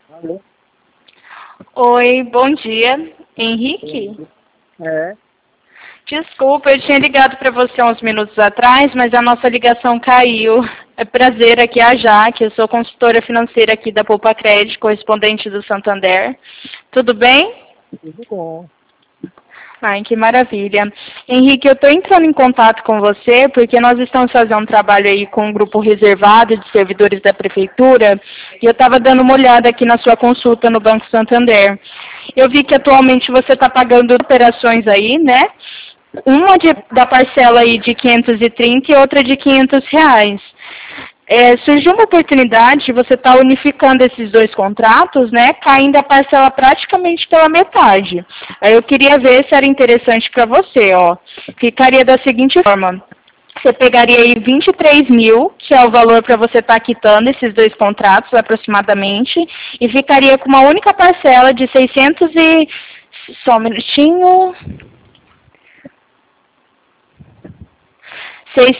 Alô? Oi, bom dia. Henrique? É. Desculpa, eu tinha ligado para você há uns minutos atrás, mas a nossa ligação caiu. É prazer, aqui é a Jaque, eu sou consultora financeira aqui da Poupa Crédito, correspondente do Santander. Tudo bem? Tudo bom. Ai, que maravilha. Henrique, eu estou entrando em contato com você porque nós estamos fazendo um trabalho aí com um grupo reservado de servidores da prefeitura e eu estava dando uma olhada aqui na sua consulta no Banco Santander. Eu vi que atualmente você está pagando operações aí, né? Uma da parcela aí de 530 e outra de R$ 500. Surgiu uma oportunidade de você estar unificando esses dois contratos, né, caindo a parcela praticamente pela metade. Aí eu queria ver se era interessante para você, ó. Ficaria da seguinte forma: você pegaria aí 23 mil, que é o valor para você estar quitando esses dois contratos aproximadamente, e ficaria com uma única parcela de 600 e... Só um minutinho... R$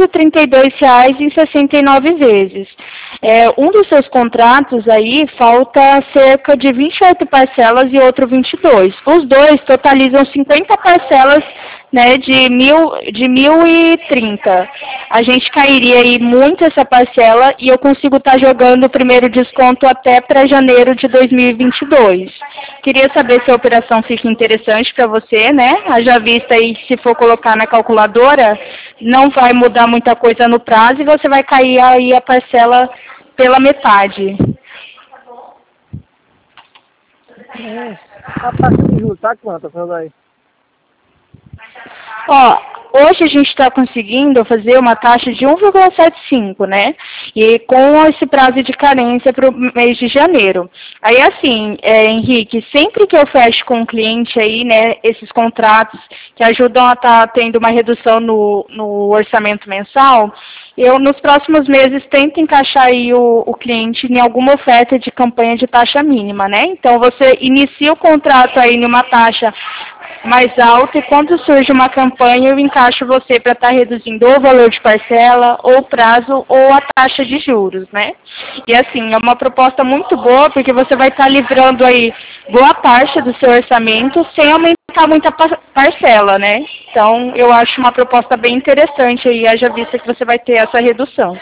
632,69 vezes. Um dos seus contratos aí falta cerca de 28 parcelas e outro 22. Os dois totalizam 50 parcelas, né, de 1.030. A gente cairia aí muito essa parcela e eu consigo estar jogando o primeiro desconto até para janeiro de 2022. Queria saber se a operação fica interessante para você, né? Haja vista aí, se for colocar na calculadora, não vai mudar muita coisa no prazo e você vai cair aí a parcela pela metade. A taxa de juros tá quanto, seu daí? Ó, hoje a gente está conseguindo fazer uma taxa de 1,75, né? E com esse prazo de carência para o mês de janeiro. Aí, assim, Henrique, sempre que eu fecho com um cliente aí, né, esses contratos que ajudam a estar tendo uma redução no orçamento mensal, eu, nos próximos meses, tento encaixar aí o cliente em alguma oferta de campanha de taxa mínima, né? Então, você inicia o contrato aí numa taxa mais alta e quando surge uma campanha, eu encaixo você para estar reduzindo ou o valor de parcela, ou o prazo, ou a taxa de juros, né? E assim, é uma proposta muito boa, porque você vai estar livrando aí boa parte do seu orçamento sem aumentar muita parcela, né? Então, eu acho uma proposta bem interessante aí, haja vista que você vai ter essa redução.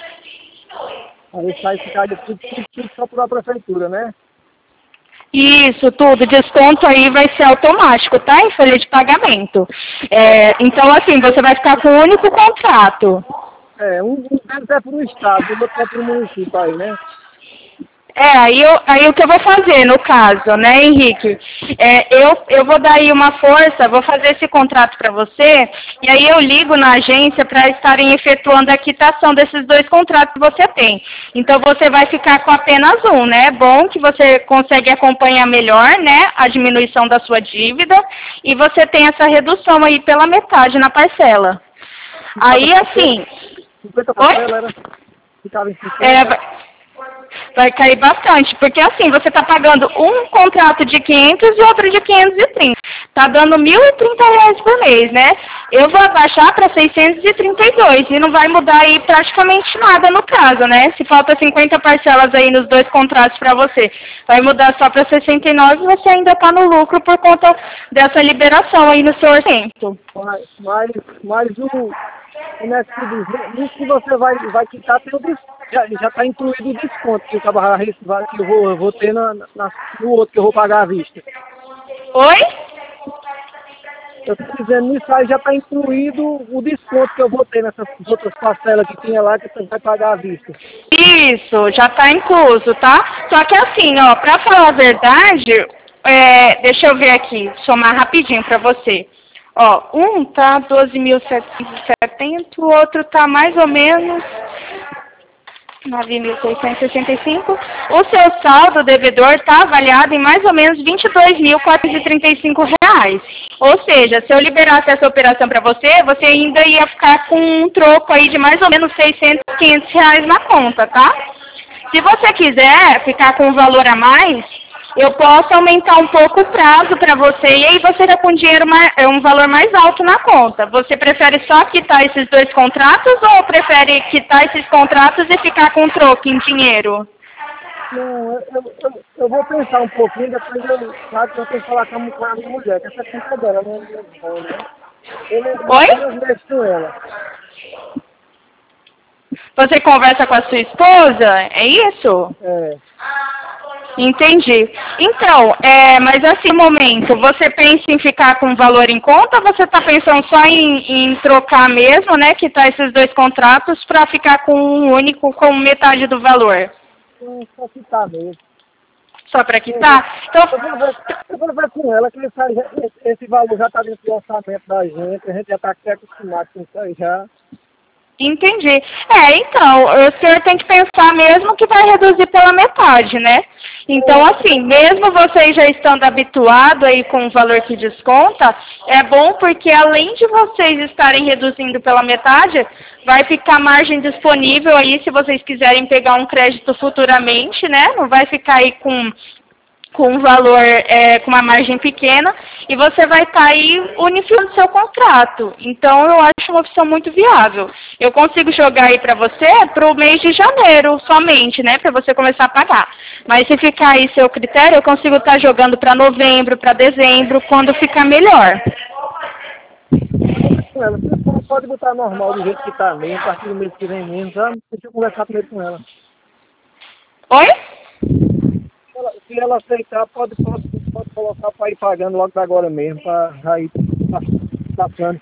Aí sai ficar de tudo só para a prefeitura, né? Isso, tudo. Desconto aí vai ser automático, tá? Em folha de pagamento. Então, assim, você vai ficar com um único contrato. Um deles é para o estado, o outro é para o município aí, né? Aí o que eu vou fazer, no caso, né, Henrique? Eu vou dar aí uma força, vou fazer esse contrato para você, e aí eu ligo na agência para estarem efetuando a quitação desses dois contratos que você tem. Então, você vai ficar com apenas um, né? É bom que você consegue acompanhar melhor, né, a diminuição da sua dívida, e você tem essa redução aí pela metade na parcela. Aí, assim... 50 parcelas ficava em 50. Vai cair bastante, porque assim, você está pagando um contrato de 500 e outro de 530. Está dando R$ 1.030 por mês, né? Eu vou abaixar para 632 e não vai mudar aí praticamente nada no caso, né? Se falta 50 parcelas aí nos dois contratos para você, vai mudar só para 69 e você ainda está no lucro por conta dessa liberação aí no seu orçamento. Mas nisso que você vai quitar, tem já está incluído o desconto que eu vou ter no outro que eu vou pagar à vista. Oi? Eu estou dizendo, nisso aí já está incluído o desconto que eu vou ter nessas outras parcelas que tinha lá que você vai pagar à vista. Isso, já está incluso, tá? Só que assim, ó, para falar a verdade, deixa eu ver aqui, somar rapidinho para você. Ó, um tá 12.770, o outro tá mais ou menos 9.665. O seu saldo devedor está avaliado em mais ou menos R$ 22.435. Ou seja, se eu liberasse essa operação para você, você ainda ia ficar com um troco aí de mais ou menos R$ 600, R$ 500 na conta, tá? Se você quiser ficar com um valor a mais, eu posso aumentar um pouco o prazo para você e aí você fica com um valor mais alto na conta. Você prefere só quitar esses dois contratos ou prefere quitar esses contratos e ficar com troco em dinheiro? Não, eu vou pensar um pouquinho, depois eu tenho que falar com a minha mulher, que essa conta dela não é bom, né? Eu Oi? apenas mexo com ela. Você conversa com a sua esposa? É isso? É. Entendi. Então, mas assim, no momento, você pensa em ficar com o valor em conta ou você está pensando só em trocar mesmo, né, quitar esses dois contratos para ficar com um único com metade do valor? Então, só quitar mesmo. Só para quitar? Então, Eu vou ver com ela que esse valor já está dentro do orçamento da gente, a gente já está até acostumado com isso aí já. entendi. Então, o senhor tem que pensar mesmo que vai reduzir pela metade, né? Então, assim, mesmo vocês já estando habituados aí com o valor que desconta, é bom porque além de vocês estarem reduzindo pela metade, vai ficar margem disponível aí se vocês quiserem pegar um crédito futuramente, né? Não vai ficar aí com um valor, com uma margem pequena, e você vai estar aí unificando seu contrato. Então, eu acho uma opção muito viável. Eu consigo jogar aí para você para o mês de janeiro somente, né, para você começar a pagar. Mas se ficar aí seu critério, eu consigo estar jogando para novembro, para dezembro, quando ficar melhor. Com ela, você pode botar normal do jeito que está mesmo, a partir do mês que vem mesmo, já deixa eu conversar primeiro com ela. Oi? Se ela aceitar, pode colocar para ir pagando logo da agora mesmo, para ir passando.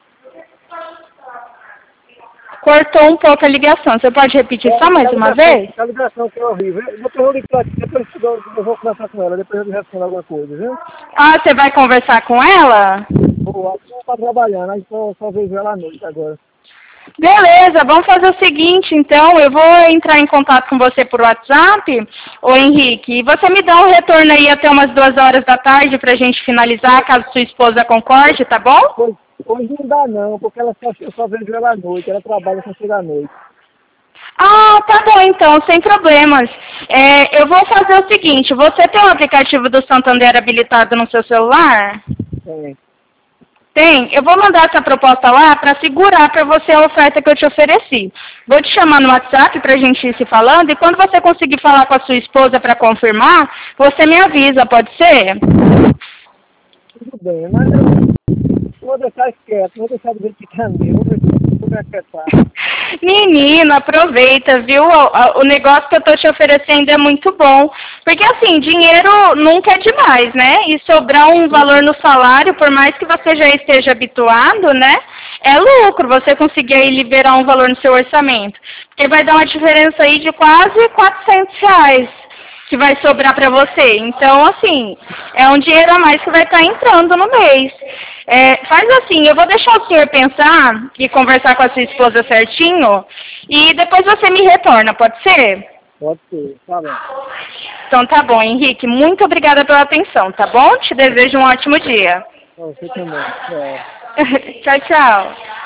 Cortou um pouco a ligação. Você pode repetir só mais uma vez? A ligação que é horrível. Depois eu ligo pra ti, depois eu vou conversar com ela, depois eu respondo alguma coisa, viu? Ah, você vai conversar com ela? Vou, ela está trabalhando, aí só vejo ela à noite agora. Beleza, vamos fazer o seguinte, então, eu vou entrar em contato com você por WhatsApp, ô Henrique, e você me dá um retorno aí até umas 2 horas da tarde pra gente finalizar, caso sua esposa concorde, tá bom? Hoje não dá não, porque eu só vejo ela à noite, ela trabalha só chega à noite. Ah, tá bom então, sem problemas. Eu vou fazer o seguinte, você tem o aplicativo do Santander habilitado no seu celular? É. Tem? Eu vou mandar essa proposta lá para segurar para você a oferta que eu te ofereci. Vou te chamar no WhatsApp para a gente ir se falando e quando você conseguir falar com a sua esposa para confirmar, você me avisa, pode ser? Tudo bem, mas eu vou deixar isso quieto, vou deixar do jeito que tá mesmo, vou me aquietar. Menina, aproveita, viu? O negócio que eu tô te oferecendo é muito bom. Porque assim, dinheiro nunca é demais, né? E sobrar um valor no salário, por mais que você já esteja habituado, né? É lucro você conseguir aí liberar um valor no seu orçamento. Porque vai dar uma diferença aí de quase R$ 400 que vai sobrar para você. Então, assim, é um dinheiro a mais que vai estar entrando no mês. Faz assim, eu vou deixar o senhor pensar e conversar com a sua esposa certinho e depois você me retorna, pode ser? Pode ser, tá bom. Então tá bom, Henrique. Muito obrigada pela atenção, tá bom? Te desejo um ótimo dia. Você também. Tchau, tchau.